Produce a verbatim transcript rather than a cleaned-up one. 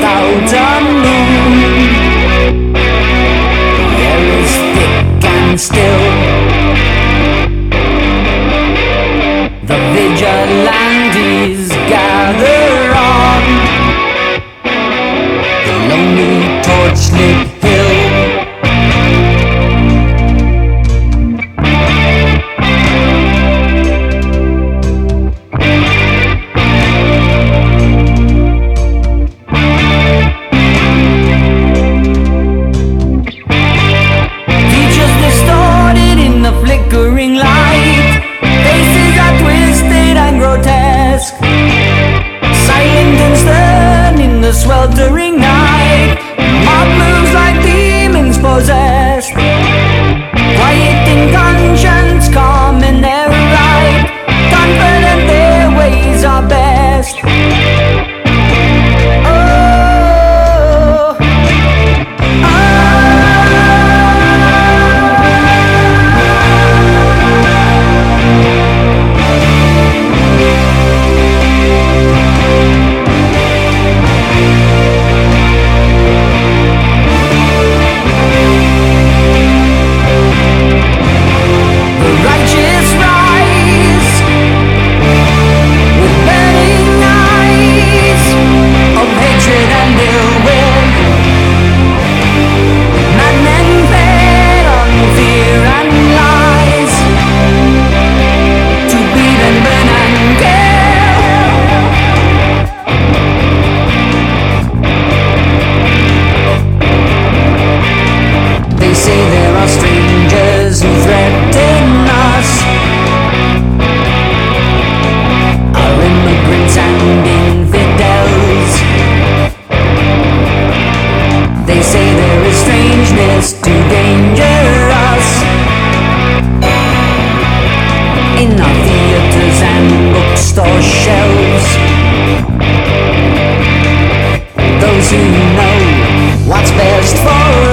without a moon. The air is thick and still. The vigilantes gather on the lonely torch-lit hill. Features distorted in the flickering light. Faces are twisted and grotesque. Silent and stern in the sweltering night. Mob moves like demons possessed. Quiet in conscience, calm in their right. Confident their ways are best. Strangers who threaten us are immigrants and infidels. They say there is strangeness to danger us in our theaters and bookstore shelves. Those who know what's best for